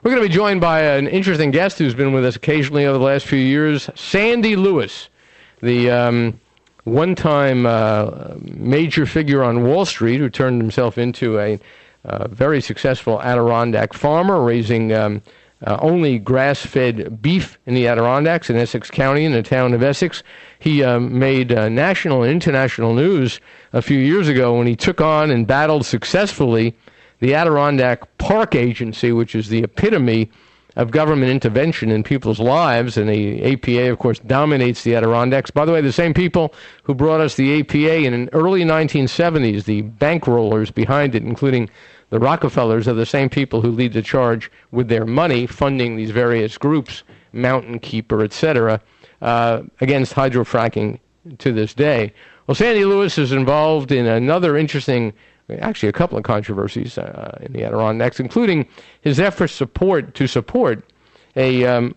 We're going to be joined by an interesting guest who's been with us occasionally over the last few years, Sandy Lewis, the one-time major figure on Wall Street who turned himself into a very successful Adirondack farmer, raising only grass-fed beef in the Adirondacks in Essex County in the town of Essex. He made national and international news a few years ago when he took on and battled successfully the Adirondack Park Agency, which is the epitome of government intervention in people's lives. And the APA, of course, dominates the Adirondacks. By the way, the same people who brought us the APA in the early 1970s, the bankrollers behind it, including the Rockefellers, are the same people who lead the charge with their money funding these various groups, Mountain Keeper, etc., against hydrofracking to this day. Well, Sandy Lewis is involved in another interesting, actually a couple of controversies in the Adirondacks, including his efforts to support a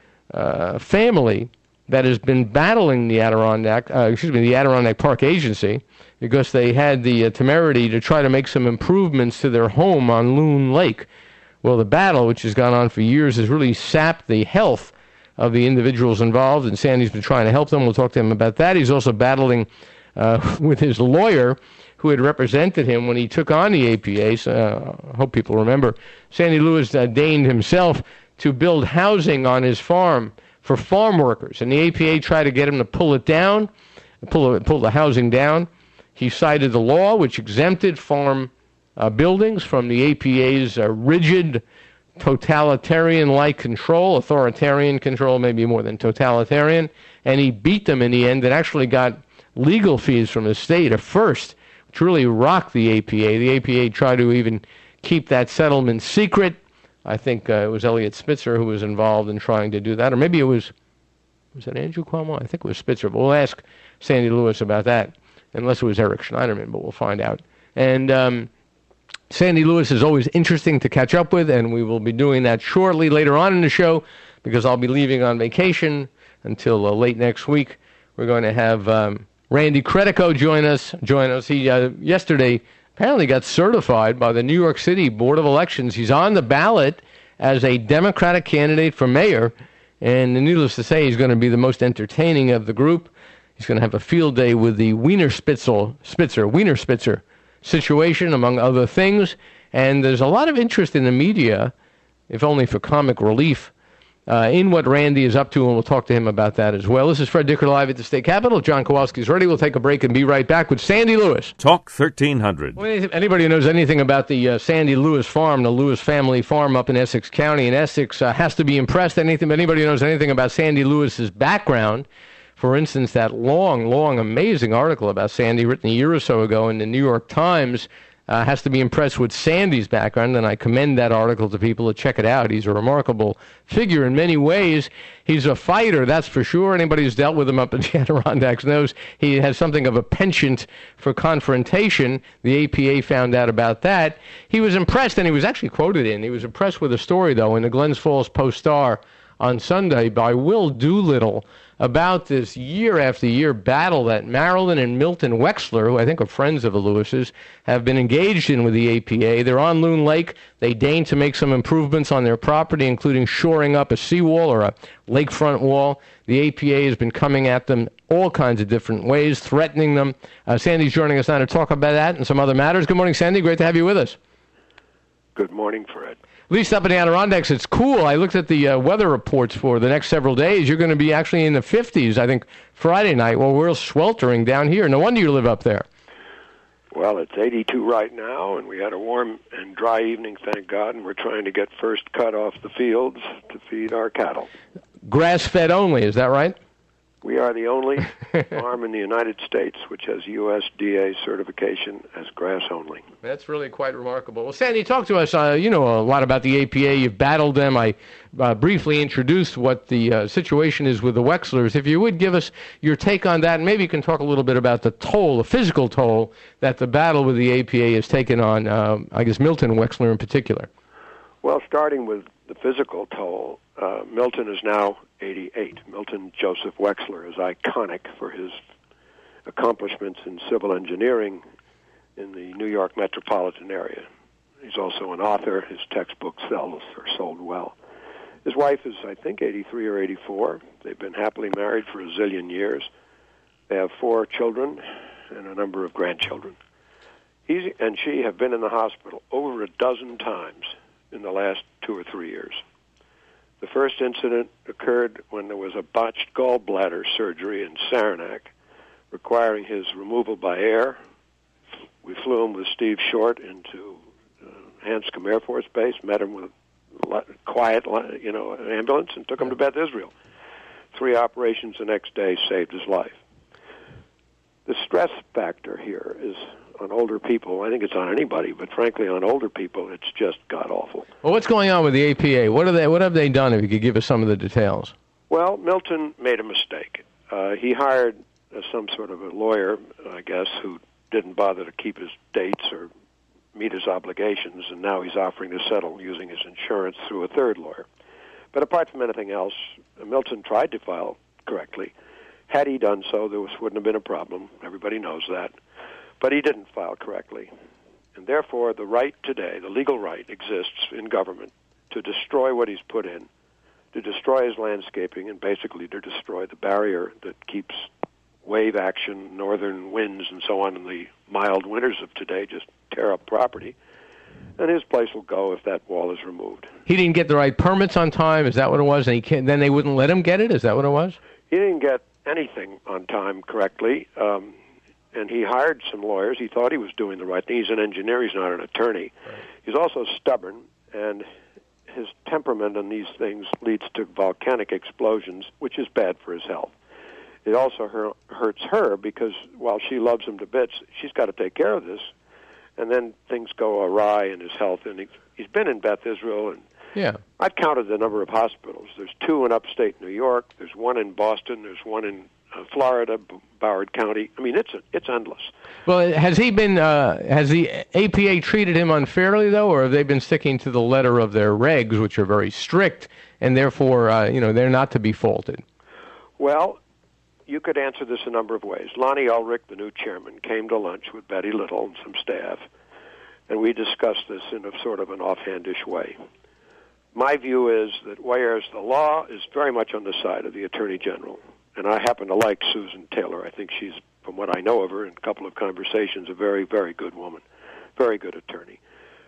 family that has been battling the Adirondack Park Agency, because they had the temerity to try to make some improvements to their home on Loon Lake. Well, the battle, which has gone on for years, has really sapped the health of the individuals involved, and Sandy's been trying to help them. We'll talk to him about that. He's also battling with his lawyer, who had represented him when he took on the APA. So, I hope people remember. Sandy Lewis deigned himself to build housing on his farm for farm workers, and the APA tried to get him to pull it down, pull the housing down. He cited the law, which exempted farm buildings from the APA's rigid, totalitarian-like control, authoritarian control, maybe more than totalitarian, and he beat them in the end and actually got legal fees from the state, a first, which really rocked the APA. The APA tried to even keep that settlement secret. I think it was Elliot Spitzer who was involved in trying to do that, or maybe it was it Andrew Cuomo? I think it was Spitzer, but we'll ask Sandy Lewis about that, unless it was Eric Schneiderman, but we'll find out. And Sandy Lewis is always interesting to catch up with, and we will be doing that shortly later on in the show, because I'll be leaving on vacation until late next week. We're going to have Randy Credico join us. He yesterday apparently got certified by the New York City Board of Elections. He's on the ballot as a Democratic candidate for mayor, and needless to say, he's going to be the most entertaining of the group. He's going to have a field day with the Wiener Spitzer situation, among other things. And there's a lot of interest in the media, if only for comic relief, in what Randy is up to, and we'll talk to him about that as well. This is Fred Dicker live at the State Capitol. John Kowalski's ready. We'll take a break and be right back with Sandy Lewis. Talk 1300. Well, anybody who knows anything about the Sandy Lewis farm, the Lewis family farm up in Essex County in Essex, has to be impressed. Anybody who knows anything about Sandy Lewis's background, for instance, that long, amazing article about Sandy written a year or so ago in the New York Times, has to be impressed with Sandy's background, and I commend that article to people to check it out. He's a remarkable figure in many ways. He's a fighter, that's for sure. Anybody who's dealt with him up in the Adirondacks knows he has something of a penchant for confrontation. The APA found out about that. He was impressed, and he was actually quoted he was impressed with a story, though, in the Glens Falls Post-Star on Sunday by Will Doolittle about this year-after-year battle that Marilyn and Milton Wexler, who I think are friends of the Lewises, have been engaged in with the APA. They're on Loon Lake. They deign to make some improvements on their property, including shoring up a seawall or a lakefront wall. The APA has been coming at them all kinds of different ways, threatening them. Sandy's joining us now to talk about that and some other matters. Good morning, Sandy. Great to have you with us. Good morning, Fred. At least up in the Adirondacks, it's cool. I looked at the weather reports for the next several days. You're going to be actually in the 50s, I think, Friday night. Well, we're sweltering down here. No wonder you live up there. Well, it's 82 right now, and we had a warm and dry evening, thank God, and we're trying to get first cut off the fields to feed our cattle. Grass-fed only, is that right? We are the only farm in the United States which has USDA certification as grass only. That's really quite remarkable. Well, Sandy, talk to us. You know a lot about the APA. You've battled them. I briefly introduced what the situation is with the Wexlers. If you would give us your take on that, and maybe you can talk a little bit about the toll, the physical toll, that the battle with the APA has taken on, I guess, Milton Wexler in particular. Well, starting with the physical toll, Milton is now 88. Milton Joseph Wexler is iconic for his accomplishments in civil engineering in the New York metropolitan area. He's also an author. His textbook sells or sold well. His wife is, I think, 83 or 84. They've been happily married for a zillion years. They have 4 children and a number of grandchildren. He and she have been in the hospital over a dozen times in the last 2 or 3 years. The first incident occurred when there was a botched gallbladder surgery in Saranac requiring his removal by air. We flew him with Steve Short into Hanscom Air Force Base, met him with a quiet, an ambulance, and took him to Beth Israel. 3 operations the next day saved his life. The stress factor here is on older people. I think it's on anybody, but frankly, on older people, it's just god-awful. Well, what's going on with the APA? What have they done, if you could give us some of the details? Well, Milton made a mistake. He hired some sort of a lawyer, I guess, who didn't bother to keep his dates or meet his obligations, and now he's offering to settle using his insurance through a third lawyer. But apart from anything else, Milton tried to file correctly. Had he done so, there wouldn't have been a problem. Everybody knows that. But he didn't file correctly. And therefore, the right today, the legal right, exists in government to destroy what he's put in, to destroy his landscaping, and basically to destroy the barrier that keeps wave action, northern winds, and so on in the mild winters of today just tear up property. And his place will go if that wall is removed. He didn't get the right permits on time? Is that what it was? And then they wouldn't let him get it? Is that what it was? He didn't get anything on time correctly. And he hired some lawyers. He thought he was doing the right thing. He's an engineer. He's not an attorney. Right. He's also stubborn, and his temperament on these things leads to volcanic explosions, which is bad for his health. It also hurts her because while she loves him to bits, she's got to take care of this, and then things go awry in his health. And he's been in Beth Israel, and yeah, I've counted the number of hospitals. There's 2 in upstate New York. There's 1 in Boston. There's 1 in Florida, Broward County. I mean, it's endless. Well, has the APA treated him unfairly, though, or have they been sticking to the letter of their regs, which are very strict, and therefore, they're not to be faulted? Well, you could answer this a number of ways. Lonnie Ulrich, the new chairman, came to lunch with Betty Little and some staff, and we discussed this in a sort of an offhandish way. My view is that whereas the law is very much on the side of the Attorney General, and I happen to like Susan Taylor. I think she's, from what I know of her in a couple of conversations, a very, very good woman, very good attorney.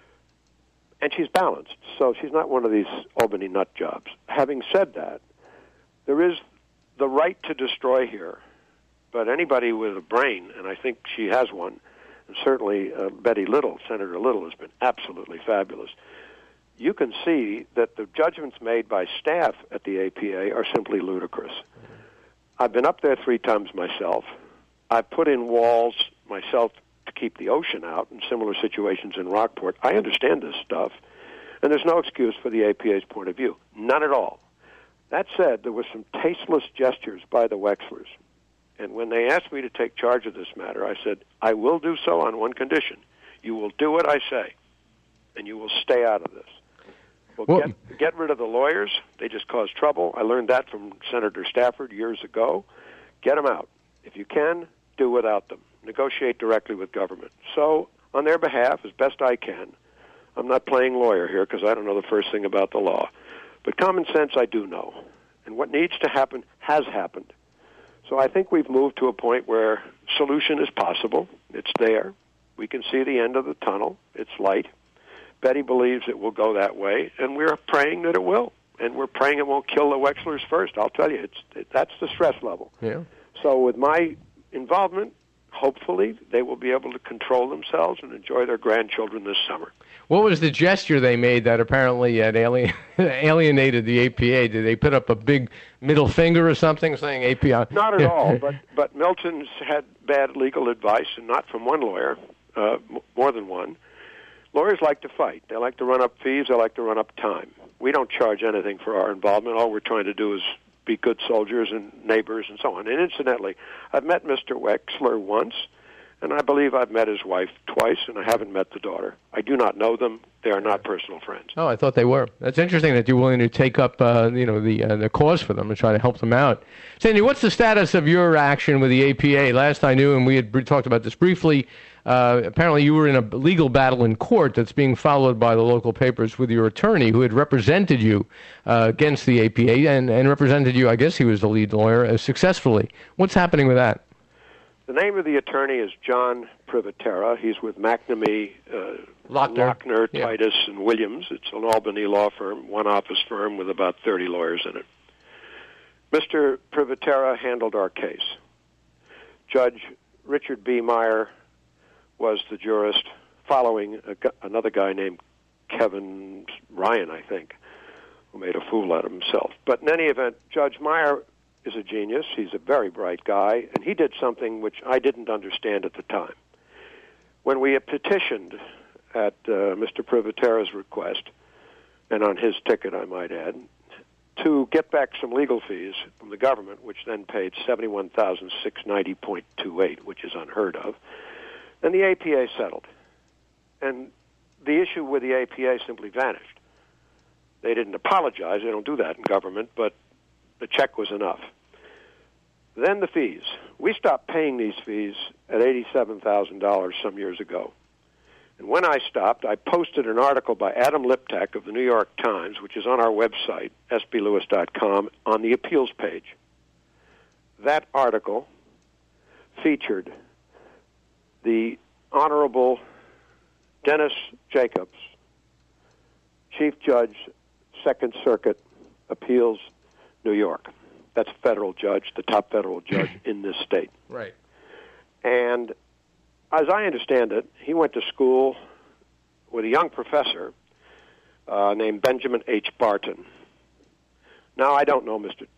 And she's balanced, so she's not one of these Albany nut jobs. Having said that, there is the right to destroy here, but anybody with a brain, and I think she has one, and certainly Betty Little, Senator Little, has been absolutely fabulous. You can see that the judgments made by staff at the APA are simply ludicrous. I've been up there 3 times myself. I've put in walls myself to keep the ocean out in similar situations in Rockport. I understand this stuff, and there's no excuse for the APA's point of view. None at all. That said, there were some tasteless gestures by the Wexlers, and when they asked me to take charge of this matter, I said, I will do so on one condition. You will do what I say, and you will stay out of this. Well, get rid of the lawyers. They just cause trouble. I learned that from Senator Stafford years ago. Get them out. If you can, do without them. Negotiate directly with government. So, on their behalf, as best I can, I'm not playing lawyer here because I don't know the first thing about the law. But common sense I do know. And what needs to happen has happened. So I think we've moved to a point where solution is possible. It's there. We can see the end of the tunnel. It's light. Betty believes it will go that way, and we're praying that it will. And we're praying it won't kill the Wexlers first. I'll tell you, that's the stress level. Yeah. So with my involvement, hopefully they will be able to control themselves and enjoy their grandchildren this summer. What was the gesture they made that apparently had alienated the APA? Did they put up a big middle finger or something saying APA? Not at all, but Milton's had bad legal advice, and not from one lawyer, more than one. Lawyers like to fight. They like to run up fees. They like to run up time. We don't charge anything for our involvement. All we're trying to do is be good soldiers and neighbors and so on. And incidentally, I've met Mr. Wexler once, And I believe I've met his wife twice, and I haven't met the daughter. I do not know them. They are not personal friends. Oh, I thought they were. That's interesting that you're willing to take up, the cause for them and try to help them out. Sandy, what's the status of your action with the APA? Last I knew, and we had talked about this briefly, apparently you were in a legal battle in court that's being followed by the local papers with your attorney who had represented you against the APA and represented you, I guess he was the lead lawyer, successfully. What's happening with that? The name of the attorney is John Privatera. He's with McNamee, Lochner, yeah. Titus, and Williams. It's an Albany law firm, one-office firm with about 30 lawyers in it. Mr. Privatera handled our case. Judge Richard B. Meyer was the jurist following another guy named Kevin Ryan, I think, who made a fool out of himself. But in any event, Judge Meyer is a genius. He's a very bright guy, and he did something which I didn't understand at the time. When we had petitioned at Mr. Privatera's request, and on his ticket, I might add, to get back some legal fees from the government, which then paid $71,690.28, which is unheard of, and the APA settled. And the issue with the APA simply vanished. They didn't apologize. They don't do that in government, but the check was enough. Then the fees. We stopped paying these fees at $87,000 some years ago. And when I stopped, I posted an article by Adam Liptak of the New York Times, which is on our website, sblewis.com, on the appeals page. That article featured the Honorable Dennis Jacobs, Chief Judge, Second Circuit, Appeals, New York. That's a federal judge, the top federal judge in this state. Right. And as I understand it, he went to school with a young professor named Benjamin H. Barton. Now, I don't know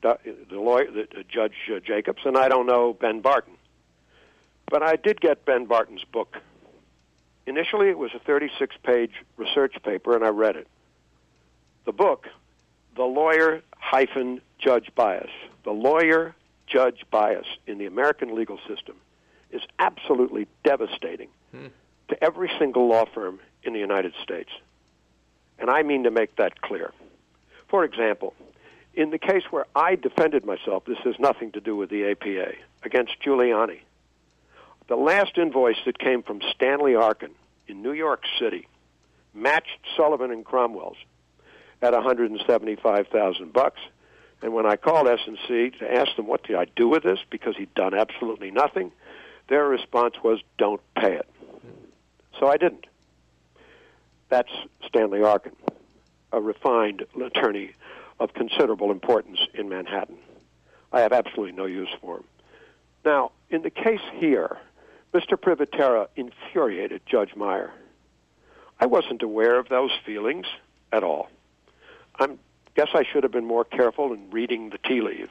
Judge Jacobs, and I don't know Ben Barton. But I did get Ben Barton's book. Initially, it was a 36-page research paper, and I read it. The book, The Lawyer-Judge Bias. The lawyer-judge bias in the American legal system is absolutely devastating to every single law firm in the United States. And I mean to make that clear. For example, in the case where I defended myself, this has nothing to do with the APA, against Giuliani. The last invoice that came from Stanley Arkin in New York City matched Sullivan and Cromwell's at $175,000. And when I called S&C to ask them what did I do with this, because he'd done absolutely nothing, their response was, don't pay it. So I didn't. That's Stanley Arkin, a refined attorney of considerable importance in Manhattan. I have absolutely no use for him. Now, in the case here, Mr. Privatera infuriated Judge Meyer. I wasn't aware of those feelings at all. I guess I should have been more careful in reading the tea leaves.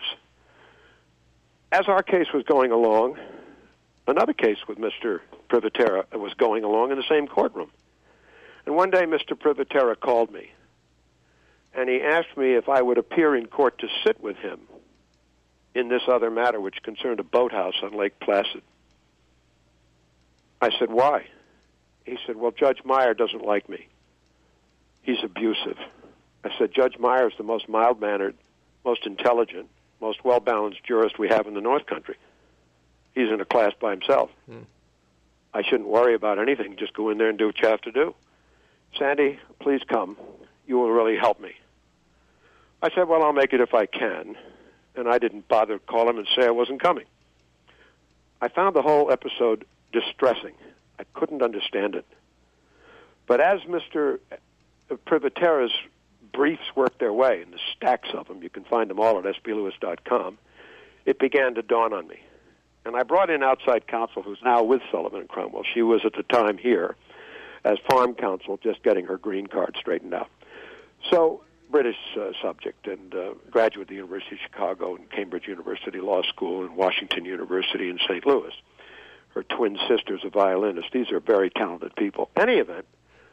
As our case was going along, another case with Mr. Privatera was going along in the same courtroom. And one day Mr. Privatera called me, and he asked me if I would appear in court to sit with him in this other matter, which concerned a boathouse on Lake Placid. I said, why? He said, well, Judge Meyer doesn't like me. He's abusive. I said, Judge Meyer is the most mild-mannered, most intelligent, most well-balanced jurist we have in the North Country. He's in a class by himself. I shouldn't worry about anything. Just go in there and do what you have to do. Sandy, please come. You will really help me. I said, well, I'll make it if I can. And I didn't bother to call him and say I wasn't coming. I found the whole episode distressing. I couldn't understand it. But as Mr. Privatera's briefs worked their way, and the stacks of them, you can find them all at sblewis.com, it began to dawn on me. And I brought in outside counsel who's now with Sullivan and Cromwell. She was at the time here as farm counsel, just getting her green card straightened out. So, British subject, and graduate of the University of Chicago and Cambridge University Law School and Washington University in St. Louis. Her twin sister's a violinist. These are very talented people. Any event,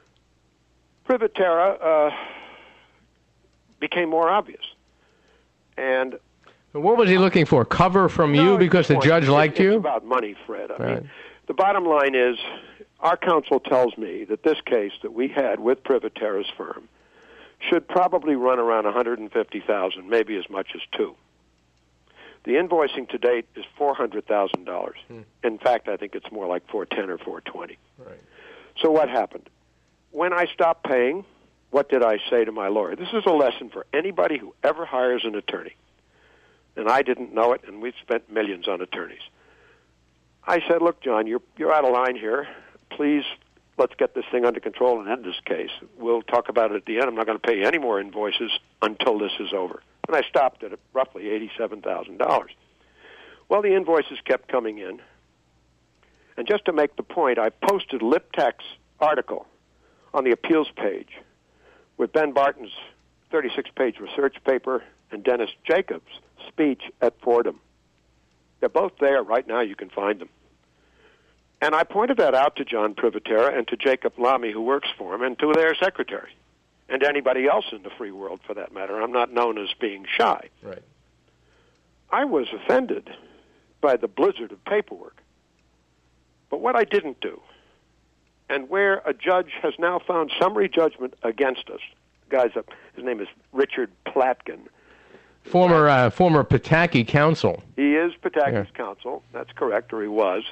Privatera became more obvious. And what was he looking for? Cover from you because the judge liked you? It's about money, Fred. I mean, The bottom line is, our counsel tells me that this case that we had with Privateera's firm should probably run around $150,000, maybe as much as $2. The invoicing to date is $400,000. In fact, I think it's more like $410 or $420. Right. So what happened? When I stopped paying, what did I say to my lawyer? This is a lesson for anybody who ever hires an attorney. And I didn't know it, and we've spent millions on attorneys. I said, look, John, you're out of line here. Please, let's get this thing under control and end this case. We'll talk about it at the end. I'm not going to pay you any more invoices until this is over. And I stopped at roughly $87,000. Well, the invoices kept coming in. And just to make the point, I posted Liptak's article on the appeals page with Ben Barton's 36-page research paper and Dennis Jacobs' speech at Fordham. They're both there right now. You can find them. And I pointed that out to John Privateera and to Jacob Lamy, who works for him, and to their secretary, and anybody else in the free world, for that matter. I'm not known as being shy. Right. I was offended by the blizzard of paperwork. But what I didn't do, and where a judge has now found summary judgment against us, his name is Richard Platkin. Former Pataki counsel. He is Pataki's counsel. That's correct, or he was.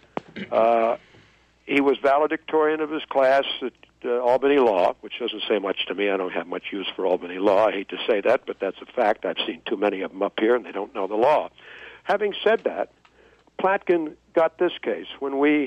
He was valedictorian of his class at Albany Law, which doesn't say much to me. I don't have much use for Albany Law. I hate to say that, but that's a fact. I've seen too many of them up here, and they don't know the law. Having said that, Platkin got this case when we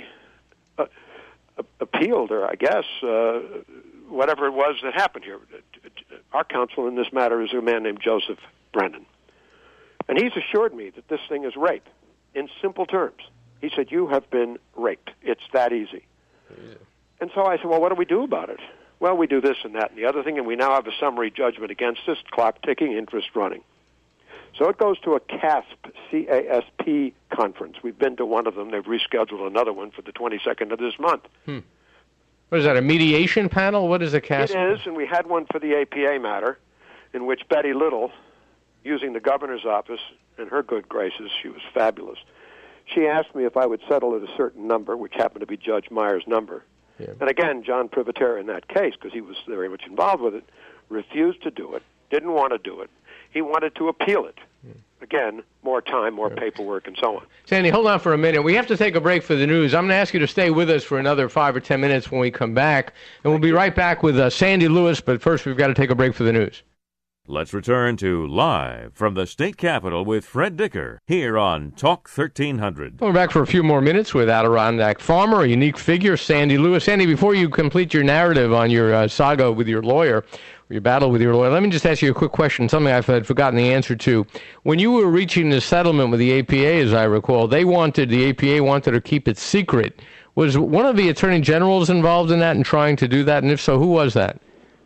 appealed, or I guess, whatever it was that happened here. Our counsel in this matter is a man named Joseph Brennan. And he's assured me that this thing is rape, in simple terms. He said, you have been raped. It's that easy. Yeah. And so I said, well, what do we do about it? Well, we do this and that and the other thing, and we now have a summary judgment against us, clock ticking, interest running. So it goes to a CASP, C-A-S-P conference. We've been to one of them. They've rescheduled another one for the 22nd of this month. What is that, a mediation panel? What is a CASP? It is, and we had one for the APA matter, in which Betty Little, using the governor's office and her good graces, she was fabulous. She asked me if I would settle at a certain number, which happened to be Judge Meyer's number. Yeah. And again, John Privateera in that case, because he was very much involved with it, refused to do it, didn't want to do it. He wanted to appeal it. Again, more time, more paperwork, and so on. Sandy, hold on for a minute. We have to take a break for the news. I'm going to ask you to stay with us for another 5 or 10 minutes when we come back. And we'll be right back with Sandy Lewis, but first we've got to take a break for the news. Let's return to Live from the State Capitol with Fred Dicker here on Talk 1300. We're back for a few more minutes with Adirondack farmer, a unique figure, Sandy Lewis. Sandy, before you complete your narrative on your saga with your lawyer, or your battle with your lawyer, let me just ask you a quick question, something I've forgotten the answer to. When you were reaching the settlement with the APA, as I recall, the APA wanted to keep it secret. Was one of the attorney generals involved in that and trying to do that? And if so, who was that?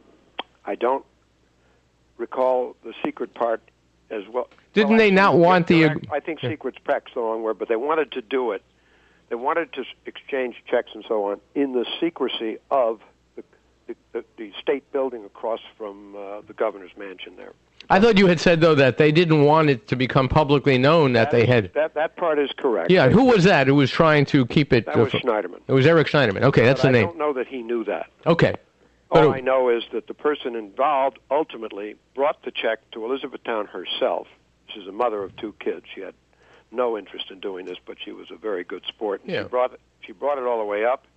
I don't recall the secret part as well. Didn't they not want the... I think secret's perhaps the wrong word, but they wanted to do it. They wanted to exchange checks and so on in the secrecy of the state building across from the governor's mansion there. I thought you had said, though, that they didn't want it to become publicly known that they had... That part is correct. Yeah, who was that who was trying to keep it... That was Schneiderman. It was Eric Schneiderman. Okay, that's the name. I don't know that he knew that. Okay. All I know is that the person involved ultimately brought the check to Elizabethtown herself. She's a mother of 2 kids. She had no interest in doing this, but she was a very good sport. And she brought it all the way up,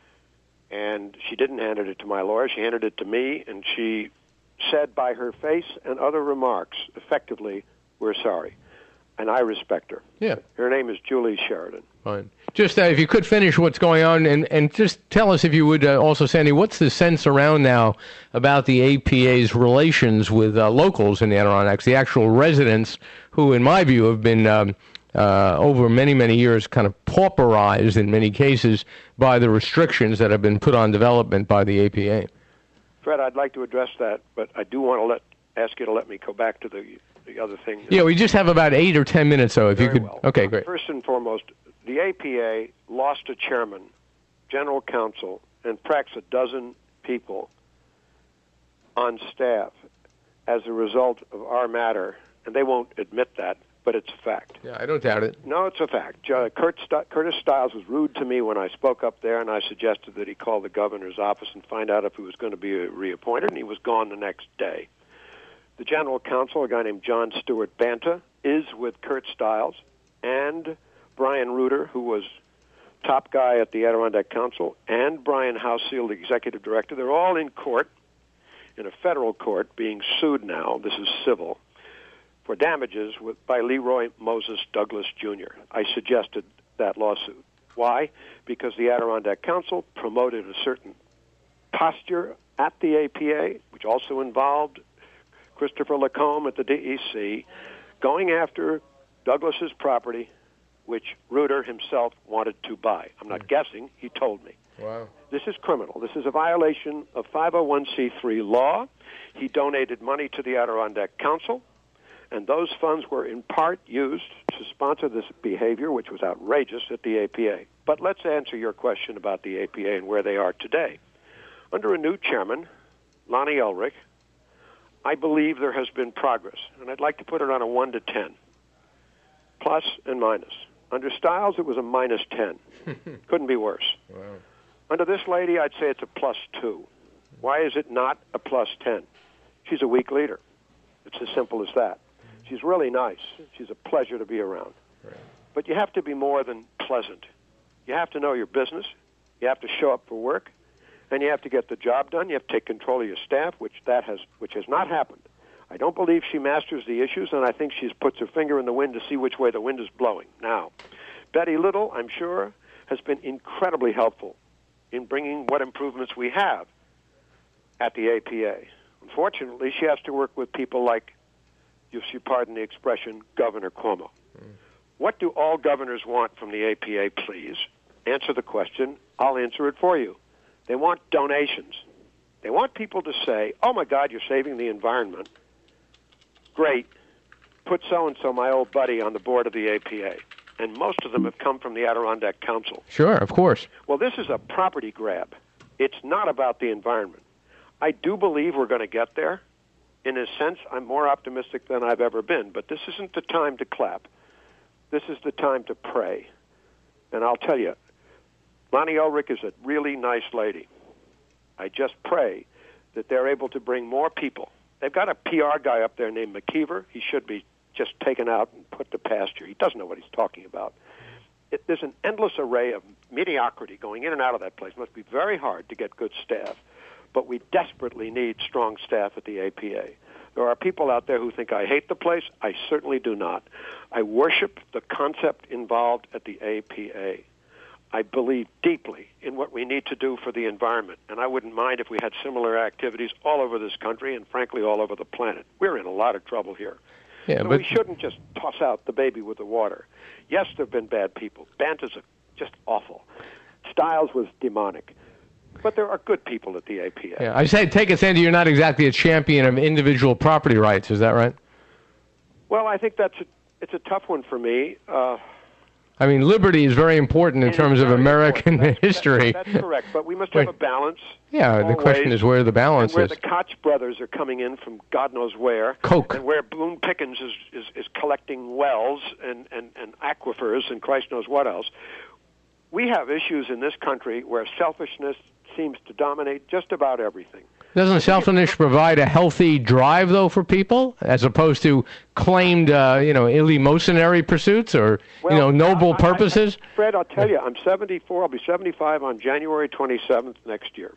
and she didn't hand it to my lawyer. She handed it to me, and she said by her face and other remarks, effectively, we're sorry. And I respect her. Yeah. Her name is Julie Sheridan. Fine. Just if you could finish what's going on, and just tell us, if you would, also, Sandy, what's the sense around now about the APA's relations with locals in the Adirondacks, the actual residents who, in my view, have been over many, many years kind of pauperized in many cases by the restrictions that have been put on development by the APA? Fred, I'd like to address that, but I do want to ask you to let me go back to the other thing. Yeah, we just have about 8 or 10 minutes, so if you could... Well. Okay, great. First and foremost, the APA lost a chairman, general counsel, and perhaps a dozen people on staff as a result of our matter, and they won't admit that, but it's a fact. Yeah, I don't doubt it. No, it's a fact. Curtis Stiles was rude to me when I spoke up there, and I suggested that he call the governor's office and find out if he was going to be reappointed, and he was gone the next day. The general counsel, a guy named John Stewart Banta, is with Kurt Stiles, and Brian Reuter, who was top guy at the Adirondack Council, and Brian Housefield, the executive director. They're all in court, in a federal court, being sued now. This is civil, for damages by Leroy Moses Douglas Jr. I suggested that lawsuit. Why? Because the Adirondack Council promoted a certain posture at the APA, which also involved Christopher Lacombe at the DEC, going after Douglas's property, which Reuter himself wanted to buy. I'm not guessing. He told me. Wow. This is criminal. This is a violation of 501c3 law. He donated money to the Adirondack Council, and those funds were in part used to sponsor this behavior, which was outrageous at the APA. But let's answer your question about the APA and where they are today. Under a new chairman, Lonnie Elrick, I believe there has been progress, and I'd like to put it on a 1 to 10, plus and minus. Under Stiles, it was a minus 10. Couldn't be worse. Wow. Under this lady, I'd say it's a plus 2. Why is it not a plus 10? She's a weak leader. It's as simple as that. She's really nice. She's a pleasure to be around. Right. But you have to be more than pleasant. You have to know your business. You have to show up for work. And you have to get the job done. You have to take control of your staff, which has not happened. I don't believe she masters the issues, and I think she puts her finger in the wind to see which way the wind is blowing. Now, Betty Little, I'm sure, has been incredibly helpful in bringing what improvements we have at the APA. Unfortunately, she has to work with people like, if you pardon the expression, Governor Cuomo. What do all governors want from the APA, please? Answer the question. I'll answer it for you. They want donations. They want people to say, oh, my God, you're saving the environment. Great. Put so-and-so, my old buddy, on the board of the APA. And most of them have come from the Adirondack Council. Sure, of course. Well, this is a property grab. It's not about the environment. I do believe we're going to get there. In a sense, I'm more optimistic than I've ever been. But this isn't the time to clap. This is the time to pray. And I'll tell you, Lonnie Elrick is a really nice lady. I just pray that they're able to bring more people. They've got a PR guy up there named McKeever. He should be just taken out and put to pasture. He doesn't know what he's talking about. There's an endless array of mediocrity going in and out of that place. It must be very hard to get good staff. But we desperately need strong staff at the APA. There are people out there who think I hate the place. I certainly do not. I worship the concept involved at the APA. I believe deeply in what we need to do for the environment, and I wouldn't mind if we had similar activities all over this country and, frankly, all over the planet. We're in a lot of trouble here. Yeah, so but we shouldn't just toss out the baby with the water. Yes, there have been bad people. Banta's just awful. Stiles was demonic. But there are good people at the APA. yeah, I say, take it, Sandy, you're not exactly a champion of individual property rights. Is that right? Well, I think it's a tough one for me. I mean, liberty is very important in terms of American history. That's correct, but we must have a balance. Yeah, the question is where the balance and where is. the Koch brothers are coming in from God knows where. Coke. And where Boone Pickens is collecting wells and aquifers and Christ knows what else. We have issues in this country where selfishness seems to dominate just about everything. Doesn't selfishness provide a healthy drive, though, for people, as opposed to claimed, eleemosynary pursuits or, noble purposes? Fred, I'll tell you, I'm 74. I'll be 75 on January 27th next year.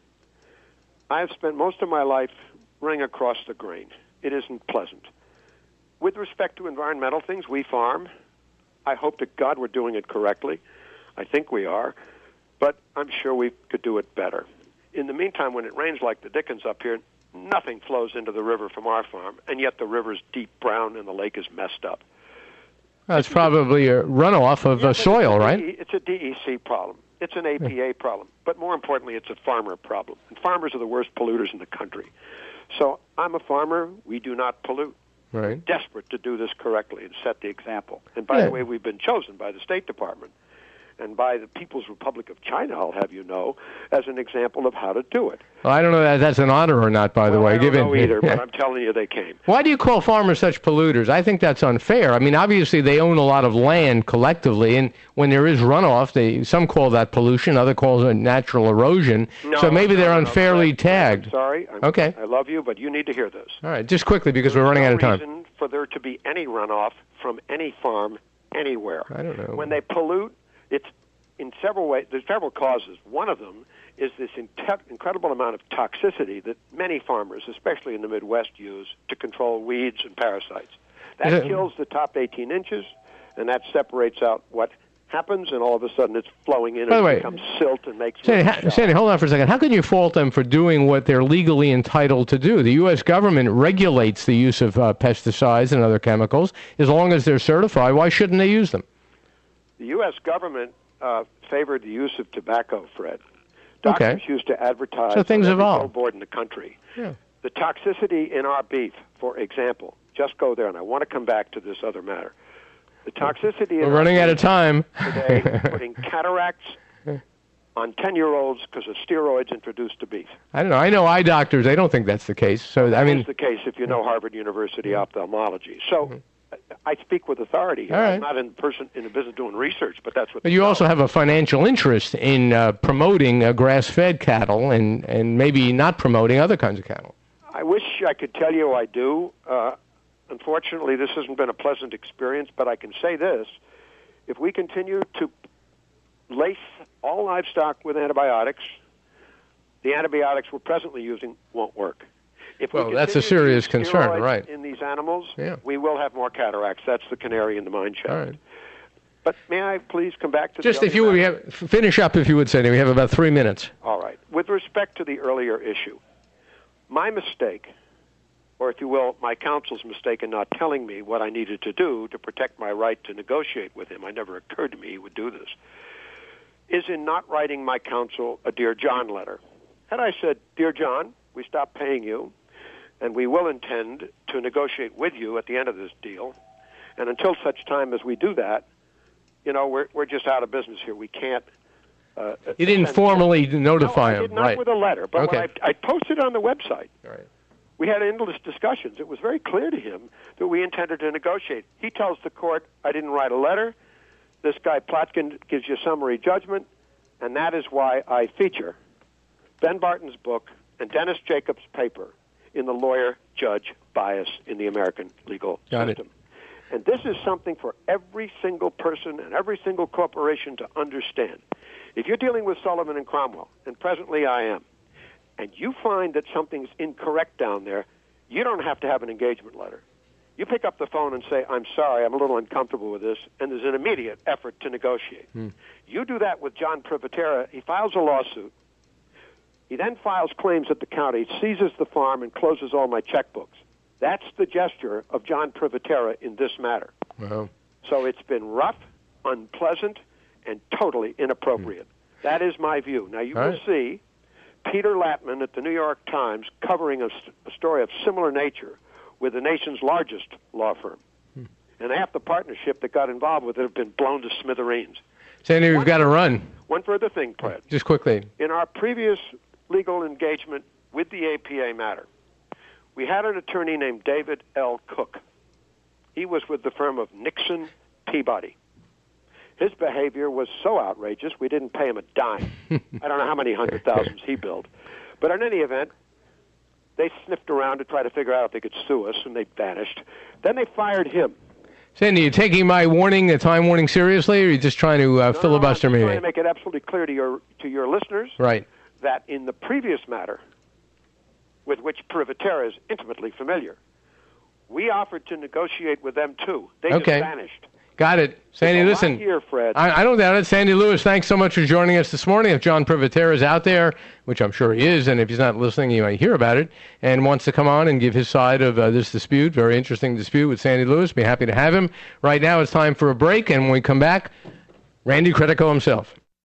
I have spent most of my life running across the grain. It isn't pleasant. With respect to environmental things, we farm. I hope to God we're doing it correctly. I think we are. But I'm sure we could do it better. In the meantime, when it rains like the dickens up here, nothing flows into the river from our farm, and yet the river's deep brown and the lake is messed up. That's probably a runoff of soil, right? It's a DEC problem. It's an APA problem. But more importantly, it's a farmer problem. And farmers are the worst polluters in the country. So I'm a farmer. We do not pollute. Right. We're desperate to do this correctly and set the example. And by the way, we've been chosen by the State Department. and by the People's Republic of China, I'll have you know, as an example of how to do it. Well, I don't know if that's an honor or not, by the way. I don't know either, but I'm telling you they came. Why do you call farmers such polluters? I think that's unfair. I mean, obviously they own a lot of land collectively, and when there is runoff, some call that pollution, others call it natural erosion. So maybe they're unfairly tagged. I'm sorry. Okay. I love you, but you need to hear this. All right, just quickly because we're running out of time. There's no reason for there to be any runoff from any farm anywhere. I don't know. When they pollute, it's in several ways. There's several causes. One of them is this incredible amount of toxicity that many farmers, especially in the Midwest, use to control weeds and parasites. That kills the top 18 inches, and that separates out what happens, and all of a sudden it's flowing in and becomes silt and makes... Sandy, hold on for a second. How can you fault them for doing what they're legally entitled to do? The U.S. government regulates the use of pesticides and other chemicals. As long as they're certified, why shouldn't they use them? The U.S. government favored the use of tobacco, Fred. Doctors used to advertise so things on every evolve. billboard in the country. Yeah. The toxicity in our beef, for example, just go there, and I want to come back to this other matter. The toxicity We're running out of time. today, putting cataracts on 10-year-olds because of steroids introduced to beef. I don't know. I know eye doctors. They don't think that's the case. So I mean, that's the case if you know Harvard University ophthalmology. So I speak with authority here. All right. I'm not in the business doing research, but that's what. But you also have a financial interest in promoting grass-fed cattle and maybe not promoting other kinds of cattle. I wish I could tell you I do. Unfortunately, this hasn't been a pleasant experience, but I can say this. If we continue to lace all livestock with antibiotics, the antibiotics we're presently using won't work. If that's a serious concern, right? In these animals, we will have more cataracts. That's the canary in the mine shaft. All right. But may I please come back to just if you would finish up, if you would, say. We have about 3 minutes. All right. With respect to the earlier issue, my mistake, or if you will, my counsel's mistake in not telling me what I needed to do to protect my right to negotiate with him, it never occurred to me he would do this, is in not writing my counsel a Dear John letter. Had I said, Dear John, we stopped paying you, and we will intend to negotiate with you at the end of this deal, and until such time as we do that, you know, we're just out of business here. We can't... you didn't formally notify him, I did not right? with a letter, but when I posted on the website. All right. We had endless discussions. It was very clear to him that we intended to negotiate. He tells the court, I didn't write a letter. This guy Plotkin gives you summary judgment, and that is why I feature Ben Barton's book and Dennis Jacobs' paper in the lawyer-judge bias in the American legal system. And this is something for every single person and every single corporation to understand. If you're dealing with Sullivan and Cromwell, and presently I am, and you find that something's incorrect down there, you don't have to have an engagement letter. You pick up the phone and say, I'm sorry, I'm a little uncomfortable with this, and there's an immediate effort to negotiate. You do that with John Privatera. He files a lawsuit. He then files claims at the county, seizes the farm, and closes all my checkbooks. That's the gesture of John Privatera in this matter. Wow. So it's been rough, unpleasant, and totally inappropriate. That is my view. Now, you will see Peter Latman at the New York Times covering a story of similar nature with the nation's largest law firm. And half the partnership that got involved with it have been blown to smithereens. Sandy, we've got to run. One further thing, Fred. Just quickly. In our previous legal engagement with the APA matter, we had an attorney named David L. Cook. He was with the firm of Nixon Peabody. His behavior was so outrageous, we didn't pay him a dime. I don't know how many hundred thousands he billed. But in any event, they sniffed around to try to figure out if they could sue us, and they vanished. Then they fired him. Sandy, are you taking my warning, the time warning, seriously, or are you just trying to filibuster me? I'm trying to make it absolutely clear to your listeners that in the previous matter, with which Privatera is intimately familiar, we offered to negotiate with them, too. They just vanished. Got it. Sandy, listen, here, Fred. I don't doubt it. Sandy Lewis, thanks so much for joining us this morning. If John Privatera is out there, which I'm sure he is, and if he's not listening, you might hear about it, and wants to come on and give his side of this dispute, very interesting dispute with Sandy Lewis, be happy to have him. Right now it's time for a break, and when we come back, Randy Credico himself.